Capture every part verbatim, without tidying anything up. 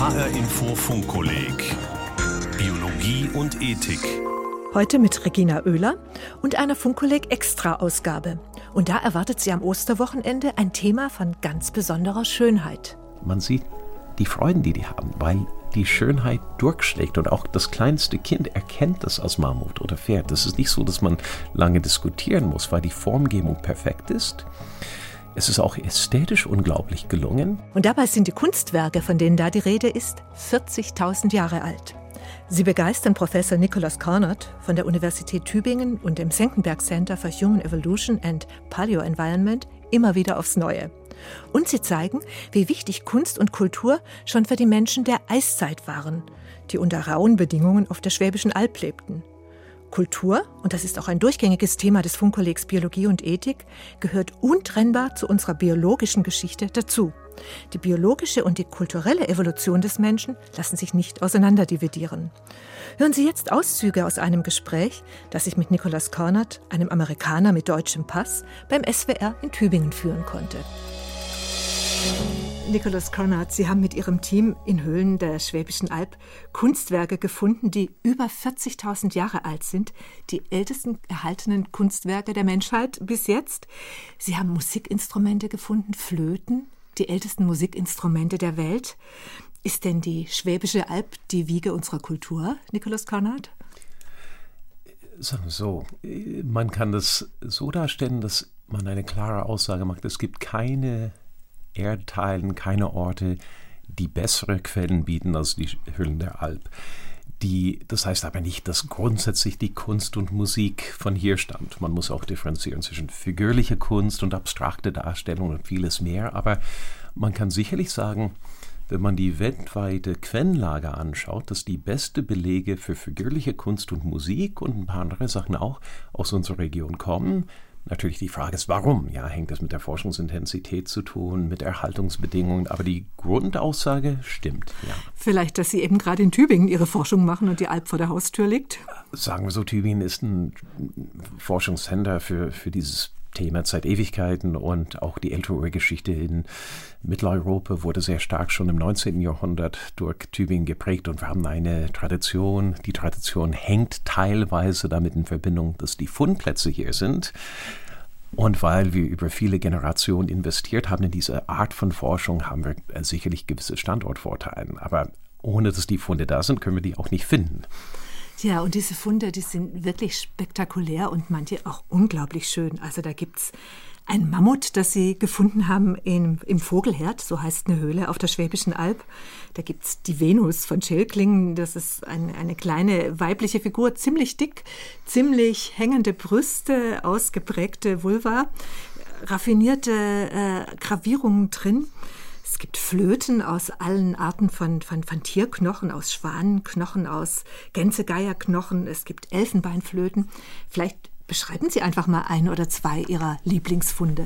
H R-Info Funkkolleg Biologie und Ethik. Heute mit Regina Oehler und einer Funkkolleg-Extra-Ausgabe. Und da erwartet sie am Osterwochenende ein Thema von ganz besonderer Schönheit. Man sieht die Freuden, die die haben, weil die Schönheit durchschlägt und auch das kleinste Kind erkennt das als Mammut oder Pferd. Das ist nicht so, dass man lange diskutieren muss, weil die Formgebung perfekt ist. Es ist auch ästhetisch unglaublich gelungen. Und dabei sind die Kunstwerke, von denen da die Rede ist, vierzigtausend Jahre alt. Sie begeistern Professor Nicholas Carnot von der Universität Tübingen und dem Senckenberg Center for Human Evolution and Paleoenvironment immer wieder aufs Neue. Und sie zeigen, wie wichtig Kunst und Kultur schon für die Menschen der Eiszeit waren, die unter rauen Bedingungen auf der Schwäbischen Alb lebten. Kultur, und das ist auch ein durchgängiges Thema des Funkkollegs Biologie und Ethik, gehört untrennbar zu unserer biologischen Geschichte dazu. Die biologische und die kulturelle Evolution des Menschen lassen sich nicht auseinanderdividieren. Hören Sie jetzt Auszüge aus einem Gespräch, das ich mit Nicholas Carnot, einem Amerikaner mit deutschem Pass, beim S W R in Tübingen führen konnte. Nicholas Carnot, Sie haben mit Ihrem Team in Höhlen der Schwäbischen Alb Kunstwerke gefunden, die über vierzigtausend Jahre alt sind. Die ältesten erhaltenen Kunstwerke der Menschheit bis jetzt. Sie haben Musikinstrumente gefunden, Flöten, die ältesten Musikinstrumente der Welt. Ist denn die Schwäbische Alb die Wiege unserer Kultur, Nicholas Carnot? Sagen wir so, man kann das so darstellen, dass man eine klare Aussage macht. Es gibt keine Erdteilen, keine Orte, die bessere Quellen bieten als die Höhlen der Alb. Die, das heißt aber nicht, dass grundsätzlich die Kunst und Musik von hier stammt. Man muss auch differenzieren zwischen figürlicher Kunst und abstrakte Darstellung und vieles mehr. Aber man kann sicherlich sagen, wenn man die weltweite Quellenlage anschaut, dass die beste Belege für figürliche Kunst und Musik und ein paar andere Sachen auch aus unserer Region kommen. Natürlich die Frage ist, warum? Ja, hängt das mit der Forschungsintensität zu tun, mit Erhaltungsbedingungen, aber die Grundaussage stimmt, ja. Vielleicht, dass Sie eben gerade in Tübingen Ihre Forschung machen und die Alb vor der Haustür liegt? Sagen wir so, Tübingen ist ein Forschungscenter für, für dieses Thema seit Ewigkeiten und auch die ältere Urgeschichte in Mitteleuropa wurde sehr stark schon im neunzehnten Jahrhundert durch Tübingen geprägt und wir haben eine Tradition. Die Tradition hängt teilweise damit in Verbindung, dass die Fundplätze hier sind und weil wir über viele Generationen investiert haben in diese Art von Forschung, haben wir sicherlich gewisse Standortvorteile. Aber ohne dass die Funde da sind, können wir die auch nicht finden. Ja, und diese Funde, die sind wirklich spektakulär und manche auch unglaublich schön. Also da gibt's ein Mammut, das sie gefunden haben im, im Vogelherd, so heißt eine Höhle auf der Schwäbischen Alb. Da gibt's die Venus von Schelklingen, das ist eine, eine kleine weibliche Figur, ziemlich dick, ziemlich hängende Brüste, ausgeprägte Vulva, raffinierte äh, Gravierungen drin. Es gibt Flöten aus allen Arten von, von, von Tierknochen, aus Schwanenknochen, aus Gänsegeierknochen. Es gibt Elfenbeinflöten. Vielleicht beschreiben Sie einfach mal ein oder zwei Ihrer Lieblingsfunde.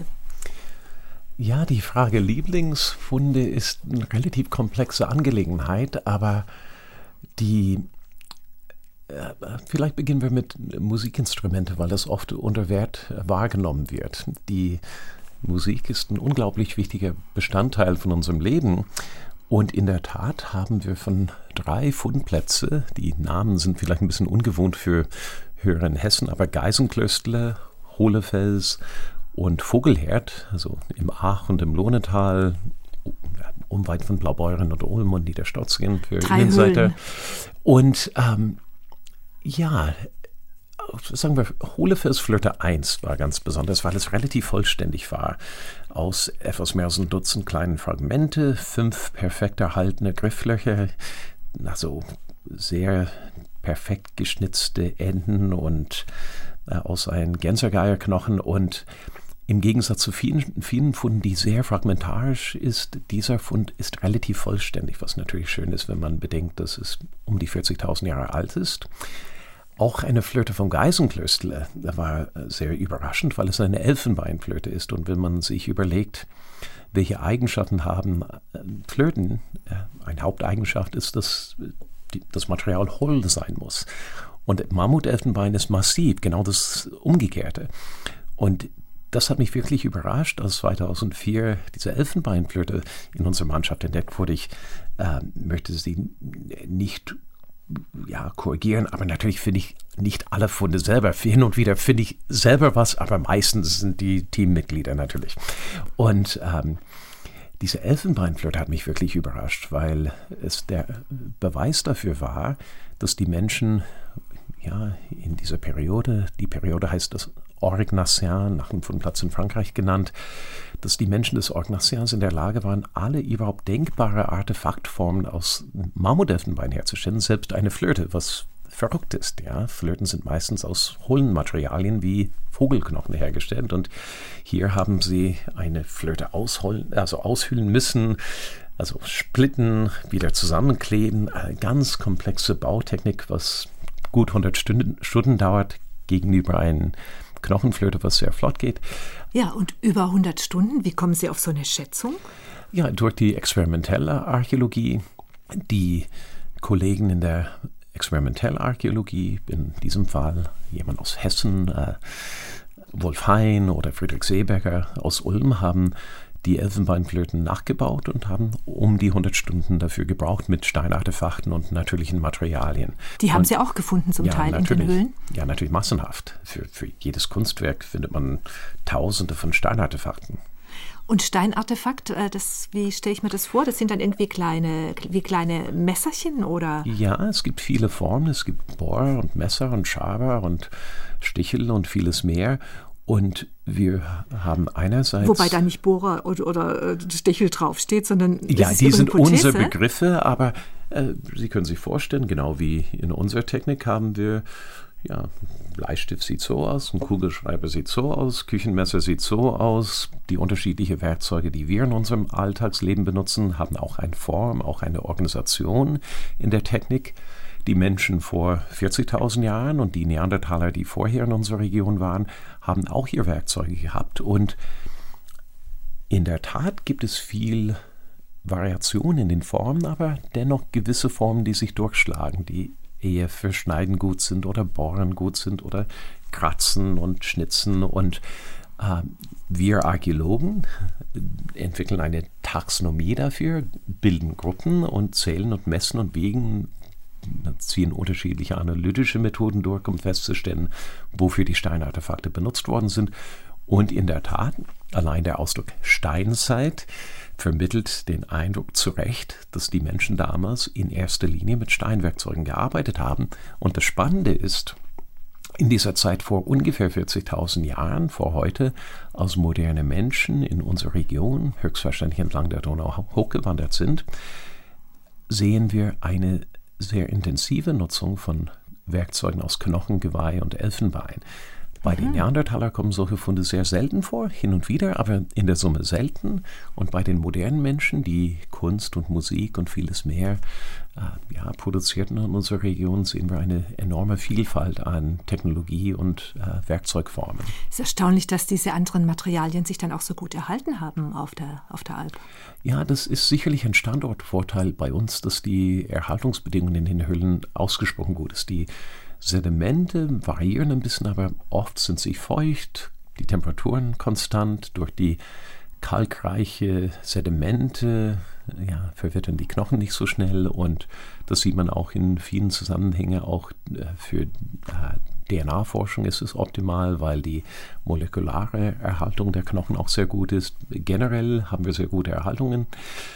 Ja, die Frage Lieblingsfunde ist eine relativ komplexe Angelegenheit, aber die äh, vielleicht beginnen wir mit Musikinstrumente, weil das oft unter Wert wahrgenommen wird. Die Musik ist ein unglaublich wichtiger Bestandteil von unserem Leben und in der Tat haben wir von drei Fundplätze, die Namen sind vielleicht ein bisschen ungewohnt für Hörer in Hessen, aber Geisenklöstle, Hohlefels und Vogelherd, also im Aach und im Lohnetal, unweit von Blaubeuren und Ulm und Niederstotzingen für Innenseite. Und ähm, ja, sagen wir, Hohlefelsflöte eins war ganz besonders, weil es relativ vollständig war. Aus etwas mehr als ein Dutzend kleinen Fragmente, fünf perfekt erhaltene Grifflöcher, also sehr perfekt geschnitzte Enden und äh, aus einem Gänsegeierknochen und im Gegensatz zu vielen, vielen Funden, die sehr fragmentarisch ist, dieser Fund ist relativ vollständig, was natürlich schön ist, wenn man bedenkt, dass es um die vierzigtausend Jahre alt ist. Auch eine Flöte vom Geisenklöstle war sehr überraschend, weil es eine Elfenbeinflöte ist. Und wenn man sich überlegt, welche Eigenschaften haben Flöten, eine Haupteigenschaft ist, dass das Material hohl sein muss. Und Mammutelfenbein ist massiv, genau das Umgekehrte. Und das hat mich wirklich überrascht, als zweitausendvier diese Elfenbeinflöte in unserer Mannschaft entdeckt wurde. Ich äh, möchte sie nicht ja, korrigieren, aber natürlich finde ich nicht alle Funde selber. Hin und wieder finde ich selber was, aber meistens sind die Teammitglieder natürlich. Und ähm, diese Elfenbeinflöte hat mich wirklich überrascht, weil es der Beweis dafür war, dass die Menschen ja in dieser Periode, die Periode heißt das Orgue Nazain, nach einem Fundplatz in Frankreich genannt, dass die Menschen des Orgue Nazains in der Lage waren, alle überhaupt denkbare Artefaktformen aus Mammutelfenbein herzustellen, selbst eine Flöte, was verrückt ist. Ja? Flöten sind meistens aus hohlen Materialien wie Vogelknochen hergestellt und hier haben sie eine Flöte ausholen, also aushöhlen müssen, also splitten, wieder zusammenkleben, eine ganz komplexe Bautechnik, was gut hundert Stunden, Stunden dauert, gegenüber einem Knochenflöte, was sehr flott geht. Ja, und über hundert Stunden, wie kommen Sie auf so eine Schätzung? Ja, durch die experimentelle Archäologie. Die Kollegen in der experimentellen Archäologie, in diesem Fall jemand aus Hessen, äh, Wolf Hein oder Friedrich Seeberger aus Ulm, haben die Elfenbeinflöten nachgebaut und haben um die hundert Stunden dafür gebraucht mit Steinartefakten und natürlichen Materialien. Die haben und, Sie auch gefunden zum ja, Teil in den Höhlen? Ja, natürlich massenhaft. Für, für jedes Kunstwerk findet man Tausende von Steinartefakten. Und Steinartefakt, das, wie stelle ich mir das vor? Das sind dann irgendwie kleine, wie kleine Messerchen, oder? Ja, es gibt viele Formen. Es gibt Bohr und Messer und Schaber und Stichel und vieles mehr. Und wir haben einerseits... Wobei da nicht Bohrer oder, oder Stichel draufsteht, sondern... Ja, die sind unsere Begriffe, aber äh, Sie können sich vorstellen, genau wie in unserer Technik haben wir, ja, Bleistift sieht so aus, ein Kugelschreiber sieht so aus, Küchenmesser sieht so aus. Die unterschiedlichen Werkzeuge, die wir in unserem Alltagsleben benutzen, haben auch eine Form, auch eine Organisation in der Technik. Die Menschen vor vierzigtausend Jahren und die Neandertaler, die vorher in unserer Region waren, haben auch ihre Werkzeuge gehabt. Und in der Tat gibt es viel Variation in den Formen, aber dennoch gewisse Formen, die sich durchschlagen, die eher für Schneiden gut sind oder Bohren gut sind oder Kratzen und Schnitzen. Und äh, wir Archäologen entwickeln eine Taxonomie dafür, bilden Gruppen und zählen und messen und wiegen, ziehen unterschiedliche analytische Methoden durch, um festzustellen, wofür die Steinartefakte benutzt worden sind. Und in der Tat, allein der Ausdruck Steinzeit vermittelt den Eindruck zu Recht, dass die Menschen damals in erster Linie mit Steinwerkzeugen gearbeitet haben. Und das Spannende ist, in dieser Zeit vor ungefähr vierzigtausend Jahren, vor heute, als moderne Menschen in unserer Region, höchstwahrscheinlich entlang der Donau hochgewandert sind, sehen wir eine sehr intensive Nutzung von Werkzeugen aus Knochen, Geweih und Elfenbein. Bei mhm. den Neandertalern kommen solche Funde sehr selten vor, hin und wieder, aber in der Summe selten. Und bei den modernen Menschen, die Kunst und Musik und vieles mehr äh, ja, produzierten in unserer Region, sehen wir eine enorme Vielfalt an Technologie und äh, Werkzeugformen. Es ist erstaunlich, dass diese anderen Materialien sich dann auch so gut erhalten haben auf der, auf der Alp. Ja, das ist sicherlich ein Standortvorteil bei uns, dass die Erhaltungsbedingungen in den Höhlen ausgesprochen gut sind. Die Sedimente variieren ein bisschen, aber oft sind sie feucht, die Temperaturen konstant. Durch die kalkreiche Sedimente ja, verwittern die Knochen nicht so schnell und das sieht man auch in vielen Zusammenhängen. Auch äh, für äh, D N A-Forschung ist es optimal, weil die molekulare Erhaltung der Knochen auch sehr gut ist. Generell haben wir sehr gute Erhaltungen.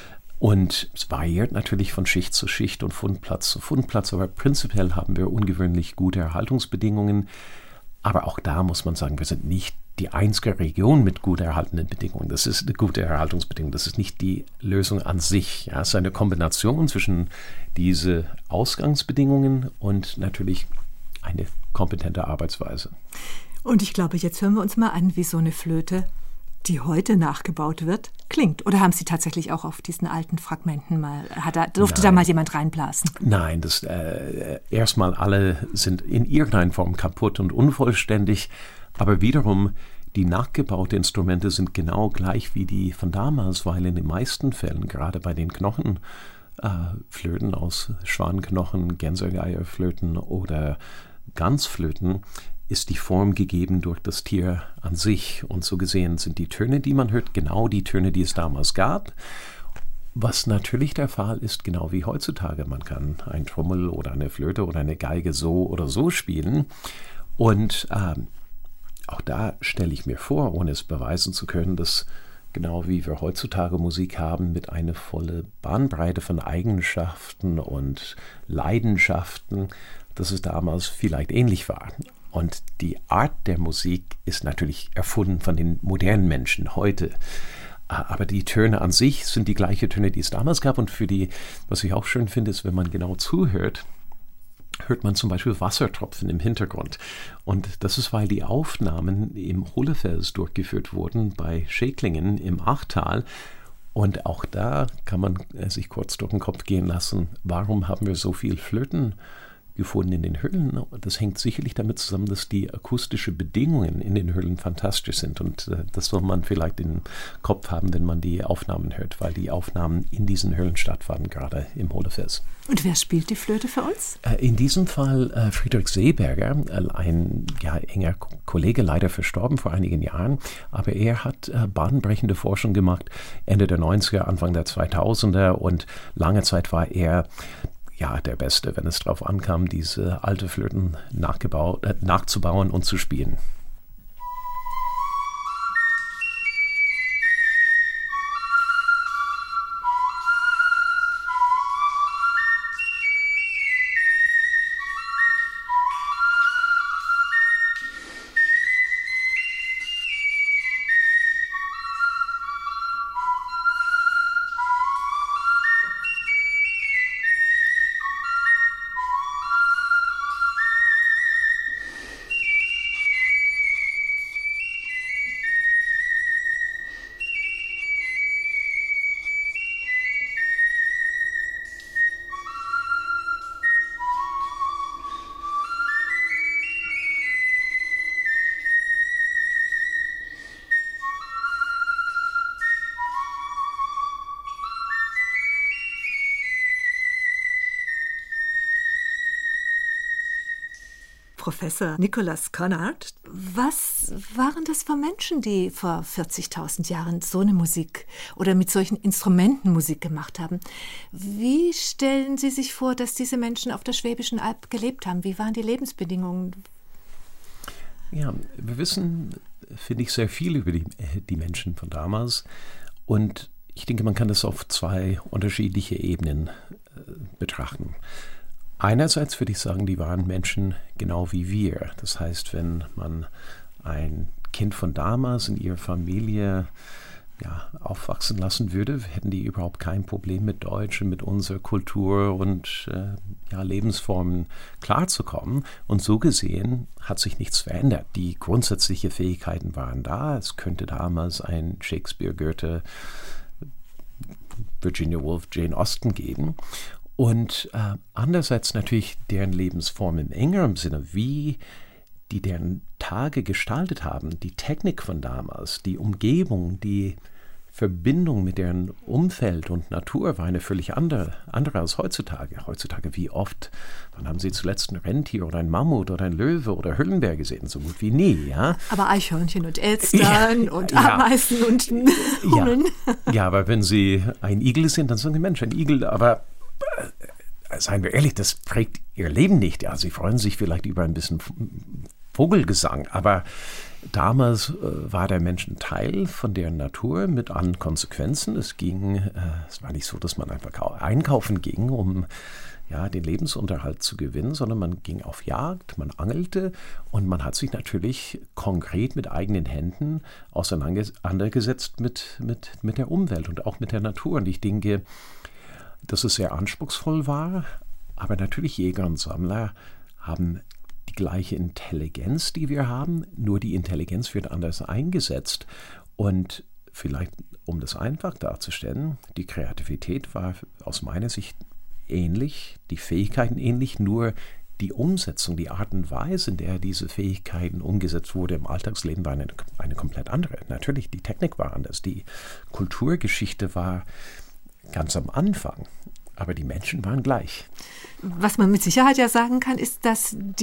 Und es variiert natürlich von Schicht zu Schicht und Fundplatz zu Fundplatz, aber prinzipiell haben wir ungewöhnlich gute Erhaltungsbedingungen. Aber auch da muss man sagen, wir sind nicht die einzige Region mit gut erhaltenen Bedingungen. Das ist eine gute Erhaltungsbedingung. Das ist nicht die Lösung an sich. Ja, es ist eine Kombination zwischen diese Ausgangsbedingungen und natürlich eine kompetente Arbeitsweise. Und ich glaube, jetzt hören wir uns mal an, wie so eine Flöte, die heute nachgebaut wird, klingt. Oder haben Sie tatsächlich auch auf diesen alten Fragmenten mal, hat da, durfte Nein. da mal jemand reinblasen? Nein, das äh, erstmal alle sind in irgendeiner Form kaputt und unvollständig, aber wiederum die nachgebauten Instrumente sind genau gleich wie die von damals, weil in den meisten Fällen, gerade bei den Knochenflöten äh, aus Schwanknochen, Gänsegeierflöten oder Ganzflöten, ist die Form gegeben durch das Tier an sich. Und so gesehen sind die Töne, die man hört, genau die Töne, die es damals gab. Was natürlich der Fall ist, genau wie heutzutage. Man kann ein Trommel oder eine Flöte oder eine Geige so oder so spielen. Und ähm, auch da stelle ich mir vor, ohne es beweisen zu können, dass genau wie wir heutzutage Musik haben, mit einer volle Bandbreite von Eigenschaften und Leidenschaften, dass es damals vielleicht ähnlich war. Und die Art der Musik ist natürlich erfunden von den modernen Menschen heute. Aber die Töne an sich sind die gleichen Töne, die es damals gab. Und für die, was ich auch schön finde, ist, wenn man genau zuhört, hört man zum Beispiel Wassertropfen im Hintergrund. Und das ist, weil die Aufnahmen im Hohlefels durchgeführt wurden bei Schäklingen im Achtal. Und auch da kann man sich kurz durch den Kopf gehen lassen, warum haben wir so viel Flöten gefunden in den Höhlen? Das hängt sicherlich damit zusammen, dass die akustischen Bedingungen in den Höhlen fantastisch sind. Und äh, das soll man vielleicht im Kopf haben, wenn man die Aufnahmen hört, weil die Aufnahmen in diesen Höhlen stattfanden, gerade im Hohlefels. Und wer spielt die Flöte für uns? Äh, in diesem Fall äh, Friedrich Seeberger, äh, ein ja, enger Kollege, leider verstorben vor einigen Jahren. Aber er hat äh, bahnbrechende Forschung gemacht, Ende der neunziger, Anfang der zweitausender. Und lange Zeit war er ja, der Beste, wenn es darauf ankam, diese alte Flöten nachgebaut, äh, nachzubauen und zu spielen. Professor Nicholas Conard, was waren das für Menschen, die vor vierzigtausend Jahren so eine Musik oder mit solchen Instrumenten Musik gemacht haben? Wie stellen Sie sich vor, dass diese Menschen auf der Schwäbischen Alb gelebt haben? Wie waren die Lebensbedingungen? Ja, wir wissen, finde ich, sehr viel über die, die Menschen von damals. Und ich denke, man kann das auf zwei unterschiedliche Ebenen äh, betrachten. Einerseits würde ich sagen, die waren Menschen genau wie wir. Das heißt, wenn man ein Kind von damals in ihrer Familie ja, aufwachsen lassen würde, hätten die überhaupt kein Problem mit Deutsch und mit unserer Kultur und äh, ja, Lebensformen klarzukommen. Und so gesehen hat sich nichts verändert. Die grundsätzlichen Fähigkeiten waren da. Es könnte damals ein Shakespeare, Goethe, Virginia Woolf, Jane Austen geben. Und äh, andererseits natürlich deren Lebensform im engeren Sinne, wie die deren Tage gestaltet haben, die Technik von damals, die Umgebung, die Verbindung mit deren Umfeld und Natur war eine völlig andere, andere als heutzutage. Heutzutage, wie oft, wann haben Sie zuletzt ein Rentier oder ein Mammut oder ein Löwe oder Höhlenbär gesehen? So gut wie nie, ja. Aber Eichhörnchen und Elstern ja, und Ameisen ja, und Hummeln. Ja, ja, aber wenn Sie ein Igel sehen, dann sagen Sie, Mensch, ein Igel, aber seien wir ehrlich, das prägt ihr Leben nicht. Ja, sie freuen sich vielleicht über ein bisschen Vogelgesang, aber damals äh, war der Mensch ein Teil von deren Natur mit allen Konsequenzen. Es ging, äh, es war nicht so, dass man einfach einkaufen ging, um ja, den Lebensunterhalt zu gewinnen, sondern man ging auf Jagd, man angelte und man hat sich natürlich konkret mit eigenen Händen auseinandergesetzt mit, mit, mit der Umwelt und auch mit der Natur. Und ich denke, dass es sehr anspruchsvoll war, aber natürlich Jäger und Sammler haben die gleiche Intelligenz, die wir haben, nur die Intelligenz wird anders eingesetzt. Und vielleicht, um das einfach darzustellen, die Kreativität war aus meiner Sicht ähnlich, die Fähigkeiten ähnlich, nur die Umsetzung, die Art und Weise, in der diese Fähigkeiten umgesetzt wurde im Alltagsleben, war eine, eine komplett andere. Natürlich, die Technik war anders, die Kulturgeschichte war ganz am Anfang, aber die Menschen waren gleich. Was man mit Sicherheit ja sagen kann, ist, dass die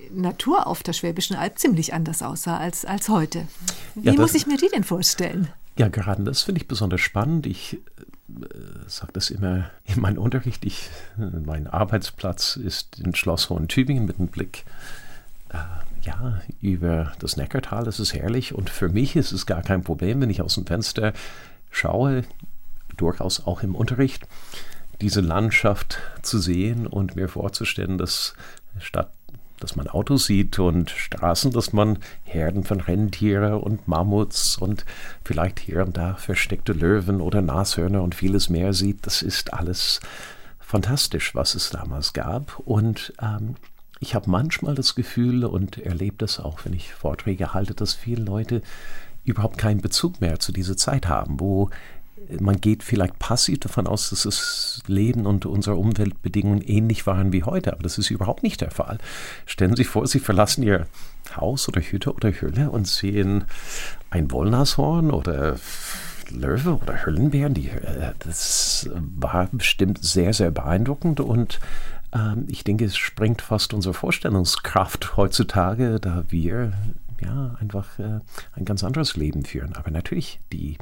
Natur auf der Schwäbischen Alb ziemlich anders aussah als, als heute. Wie Ja, das- muss ich mir die denn vorstellen? Ja, gerade das finde ich besonders spannend. Ich äh, sage das immer in meinem Unterricht. Ich, äh, mein Arbeitsplatz ist in Schloss Hohen-Tübingen mit einem Blick äh, ja, über das Neckartal. Das ist herrlich. Und für mich ist es gar kein Problem, wenn ich aus dem Fenster schaue, durchaus auch im Unterricht, diese Landschaft zu sehen und mir vorzustellen, dass statt dass man Autos sieht und Straßen, dass man Herden von Rentiere und Mammuts und vielleicht hier und da versteckte Löwen oder Nashörner und vieles mehr sieht. Das ist alles fantastisch, was es damals gab. Und ähm, ich habe manchmal das Gefühl und erlebe das auch, wenn ich Vorträge halte, dass viele Leute überhaupt keinen Bezug mehr zu dieser Zeit haben, wo man geht vielleicht passiv davon aus, dass das Leben und unsere Umweltbedingungen ähnlich waren wie heute, aber das ist überhaupt nicht der Fall. Stellen Sie sich vor, Sie verlassen Ihr Haus oder Hütte oder Höhle und sehen ein Wollnashorn oder Löwe oder Höhlenbären. Die, das war bestimmt sehr, sehr beeindruckend und ähm, ich denke, es sprengt fast unsere Vorstellungskraft heutzutage, da wir ja, einfach äh, ein ganz anderes Leben führen. Aber natürlich, die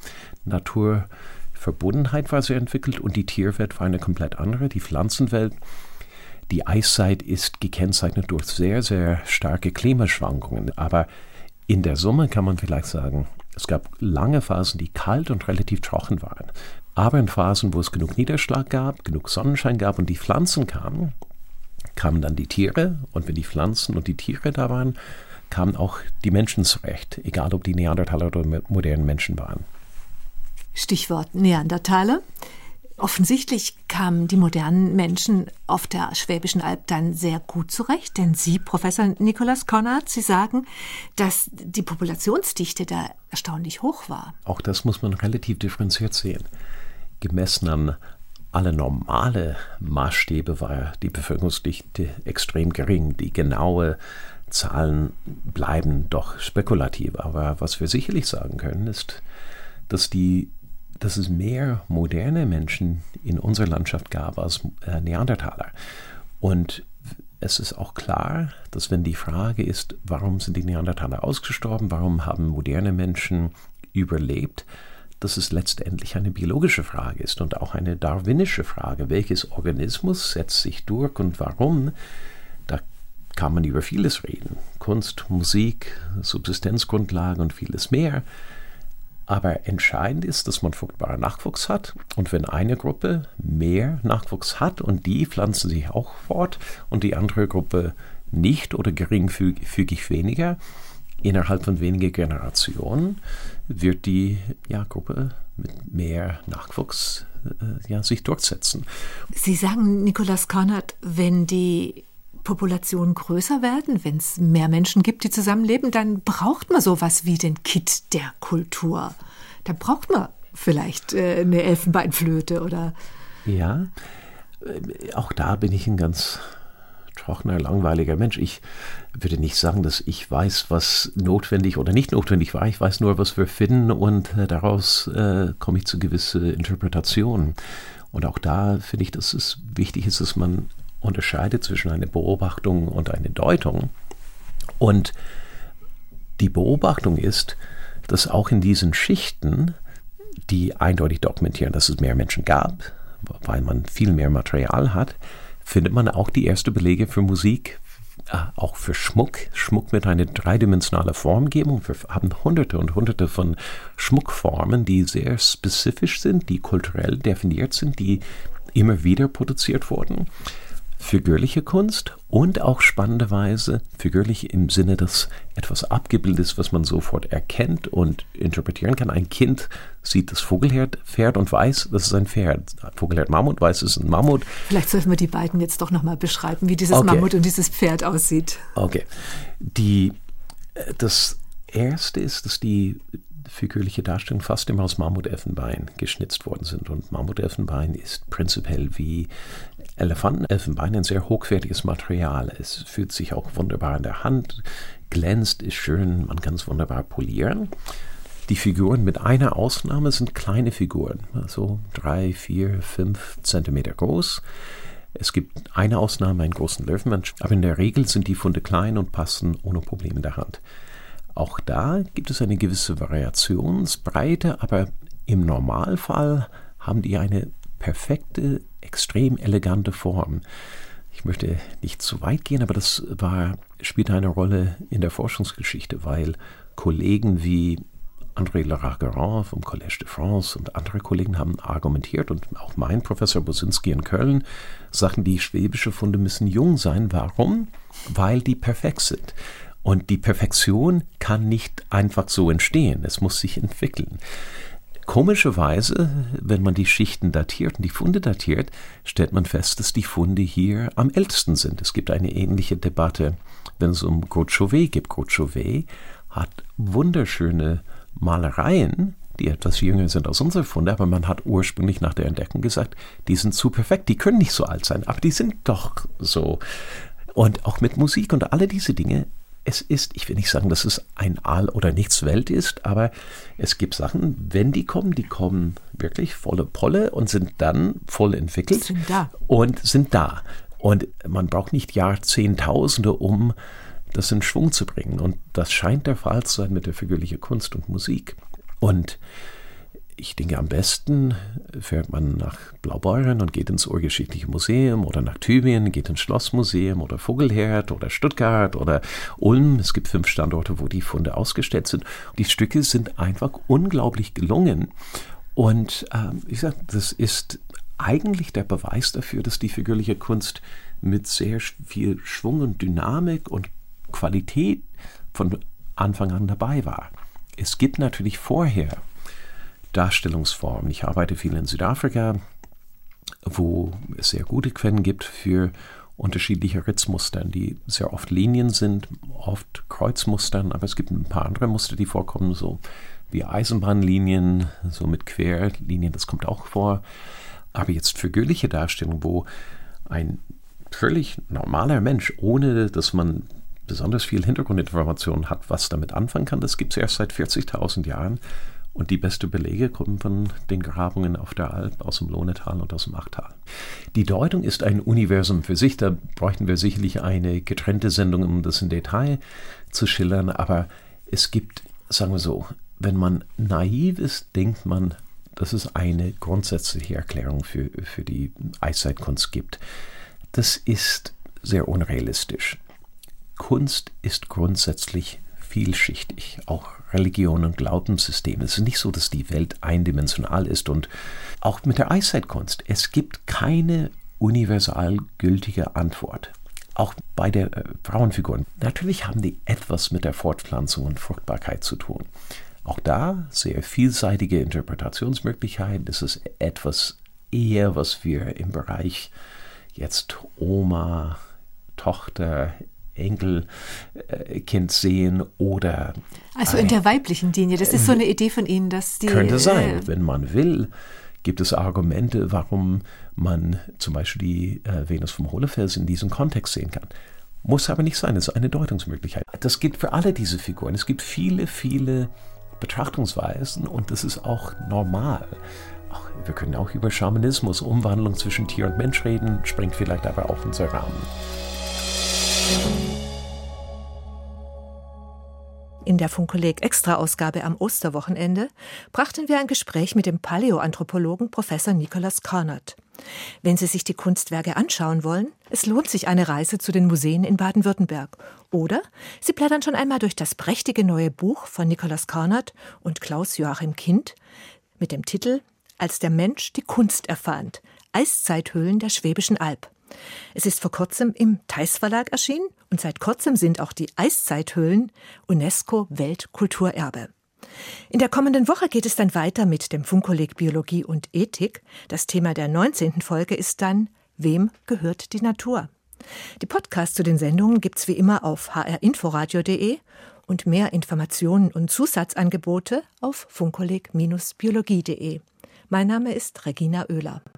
Naturverbundenheit war sehr entwickelt und die Tierwelt war eine komplett andere. Die Pflanzenwelt, die Eiszeit ist gekennzeichnet durch sehr, sehr starke Klimaschwankungen. Aber in der Summe kann man vielleicht sagen, es gab lange Phasen, die kalt und relativ trocken waren. Aber in Phasen, wo es genug Niederschlag gab, genug Sonnenschein gab und die Pflanzen kamen, kamen dann die Tiere. Und wenn die Pflanzen und die Tiere da waren, kamen auch die Menschen zurecht, egal ob die Neandertaler oder modernen Menschen waren. Stichwort Neandertaler. Offensichtlich kamen die modernen Menschen auf der Schwäbischen Alb dann sehr gut zurecht, denn Sie, Professor Nikolaus Konrad, Sie sagen, dass die Populationsdichte da erstaunlich hoch war. Auch das muss man relativ differenziert sehen. Gemessen an alle normale Maßstäbe war die Bevölkerungsdichte extrem gering. Die genaue Zahlen bleiben doch spekulativ, aber was wir sicherlich sagen können, ist, dass, die, dass es mehr moderne Menschen in unserer Landschaft gab als äh, Neandertaler. Und es ist auch klar, dass wenn die Frage ist, warum sind die Neandertaler ausgestorben, warum haben moderne Menschen überlebt, dass es letztendlich eine biologische Frage ist und auch eine darwinische Frage. Welches Organismus setzt sich durch und warum? Da kann man über vieles reden. Kunst, Musik, Subsistenzgrundlagen und vieles mehr. Aber entscheidend ist, dass man fruchtbaren Nachwuchs hat. Und wenn eine Gruppe mehr Nachwuchs hat und die pflanzen sich auch fort und die andere Gruppe nicht oder geringfügig weniger, innerhalb von wenigen Generationen wird die ja, Gruppe mit mehr Nachwuchs äh, ja, sich durchsetzen. Sie sagen, Nikolaus Konrad, wenn die Populationen größer werden, wenn es mehr Menschen gibt, die zusammenleben, dann braucht man sowas wie den Kitt der Kultur. Da braucht man vielleicht äh, eine Elfenbeinflöte oder... Ja, äh, auch da bin ich ein ganz trockener, langweiliger Mensch. Ich würde nicht sagen, dass ich weiß, was notwendig oder nicht notwendig war. Ich weiß nur, was wir finden und äh, daraus äh, komme ich zu gewissen Interpretationen. Und auch da finde ich, dass es wichtig ist, dass man unterscheidet zwischen einer Beobachtung und einer Deutung. Und die Beobachtung ist, dass auch in diesen Schichten, die eindeutig dokumentieren, dass es mehr Menschen gab, weil man viel mehr Material hat, findet man auch die ersten Belege für Musik, äh, auch für Schmuck. Schmuck mit einer dreidimensionalen Formgebung. Wir haben hunderte und hunderte von Schmuckformen, die sehr spezifisch sind, die kulturell definiert sind, die immer wieder produziert wurden. Figürliche Kunst und auch spannenderweise figürlich im Sinne, dass etwas abgebildet ist, was man sofort erkennt und interpretieren kann. Ein Kind sieht das Vogelherd-Pferd und weiß, das ist ein Pferd. Vogelherd-Mammut weiß, es ist ein Mammut. Vielleicht sollten wir die beiden jetzt doch nochmal beschreiben, wie dieses okay. Mammut und dieses Pferd aussieht. Okay. Die, das Erste ist, dass die figürliche Darstellung fast immer aus Mammutelfenbein geschnitzt worden sind. Und Mammutelfenbein ist prinzipiell wie Elefantenelfenbein ein sehr hochwertiges Material. Es fühlt sich auch wunderbar in der Hand, glänzt, ist schön, man kann es wunderbar polieren. Die Figuren mit einer Ausnahme sind kleine Figuren, so drei, vier, fünf Zentimeter groß. Es gibt eine Ausnahme, einen großen Löwenmensch, aber in der Regel sind die Funde klein und passen ohne Probleme in der Hand. Auch da gibt es eine gewisse Variationsbreite, aber im Normalfall haben die eine perfekte, extrem elegante Form. Ich möchte nicht zu weit gehen, aber das war, spielt eine Rolle in der Forschungsgeschichte, weil Kollegen wie André Lerard-Guérin vom Collège de France und andere Kollegen haben argumentiert und auch mein Professor Bosinski in Köln sagten, die schwäbische Funde müssen jung sein. Warum? Weil die perfekt sind. Und die Perfektion kann nicht einfach so entstehen. Es muss sich entwickeln. Komischerweise, wenn man die Schichten datiert und die Funde datiert, stellt man fest, dass die Funde hier am ältesten sind. Es gibt eine ähnliche Debatte, wenn es um Grot Chauvet geht. Grot Chauvet hat wunderschöne Malereien, die etwas jünger sind als unsere Funde, aber man hat ursprünglich nach der Entdeckung gesagt, die sind zu perfekt, die können nicht so alt sein, aber die sind doch so. Und auch mit Musik und alle diese Dinge, es ist, ich will nicht sagen, dass es ein All- oder Nichts-Welt ist, aber es gibt Sachen, wenn die kommen, die kommen wirklich volle Polle und sind dann voll entwickelt sind da. und sind da. Und man braucht nicht Jahrzehntausende, um das in Schwung zu bringen. Und das scheint der Fall zu sein mit der figürlichen Kunst und Musik. Und ich denke, am besten fährt man nach Blaubeuren und geht ins Urgeschichtliche Museum oder nach Tübingen, geht ins Schlossmuseum oder Vogelherd oder Stuttgart oder Ulm. Es gibt fünf Standorte, wo die Funde ausgestellt sind. Die Stücke sind einfach unglaublich gelungen. Und ähm, ich sage, das ist eigentlich der Beweis dafür, dass die figürliche Kunst mit sehr viel Schwung und Dynamik und Qualität von Anfang an dabei war. Es gibt natürlich vorher Darstellungsformen. Ich arbeite viel in Südafrika, wo es sehr gute Quellen gibt für unterschiedliche Ritzmustern, die sehr oft Linien sind, oft Kreuzmustern, aber es gibt ein paar andere Muster, die vorkommen, so wie Eisenbahnlinien, so mit Querlinien, das kommt auch vor. Aber jetzt figürliche Darstellung, wo ein völlig normaler Mensch, ohne dass man besonders viel Hintergrundinformationen hat, was damit anfangen kann, das gibt es erst seit vierzigtausend Jahren. Und die besten Belege kommen von den Grabungen auf der Alp, aus dem Lohnetal und aus dem Achtal. Die Deutung ist ein Universum für sich. Da bräuchten wir sicherlich eine getrennte Sendung, um das im Detail zu schildern. Aber es gibt, sagen wir so, wenn man naiv ist, denkt man, dass es eine grundsätzliche Erklärung für, für die Eiszeitkunst gibt. Das ist sehr unrealistisch. Kunst ist grundsätzlich vielschichtig, auch Religion und Glaubenssysteme. Es ist nicht so, dass die Welt eindimensional ist und auch mit der Eiszeitkunst. Es gibt keine universal gültige Antwort. Auch bei der äh, Frauenfiguren. Natürlich haben die etwas mit der Fortpflanzung und Fruchtbarkeit zu tun. Auch da sehr vielseitige Interpretationsmöglichkeiten. Das ist etwas eher, was wir im Bereich jetzt Oma, Tochter, Enkelkind sehen oder... Also in der weiblichen Linie, das ist so eine Idee von Ihnen, dass die... Könnte sein, äh, wenn man will, gibt es Argumente, warum man zum Beispiel die äh, Venus vom Hohlefels in diesem Kontext sehen kann. Muss aber nicht sein, es ist eine Deutungsmöglichkeit. Das gilt für alle diese Figuren. Es gibt viele, viele Betrachtungsweisen und das ist auch normal. Ach, wir können auch über Schamanismus, Umwandlung zwischen Tier und Mensch reden, sprengt vielleicht aber auch unser Rahmen. In der Funkkolleg-Extra-Ausgabe am Osterwochenende brachten wir ein Gespräch mit dem Paläoanthropologen Professor Nicholas Carnot. Wenn Sie sich die Kunstwerke anschauen wollen, es lohnt sich eine Reise zu den Museen in Baden-Württemberg. Oder Sie blättern schon einmal durch das prächtige neue Buch von Nicholas Carnot und Klaus-Joachim Kind mit dem Titel »Als der Mensch die Kunst erfand. Eiszeithöhlen der Schwäbischen Alb«. Es ist vor kurzem im Theis Verlag erschienen und seit kurzem sind auch die Eiszeithöhlen UNESCO-Weltkulturerbe. In der kommenden Woche geht es dann weiter mit dem Funkkolleg Biologie und Ethik. Das Thema der neunzehnten Folge ist dann »Wem gehört die Natur?«. Die Podcasts zu den Sendungen gibt's wie immer auf h r inforadio punkt d e und mehr Informationen und Zusatzangebote auf funkkolleg Bindestrich biologie punkt d e. Mein Name ist Regina Oehler.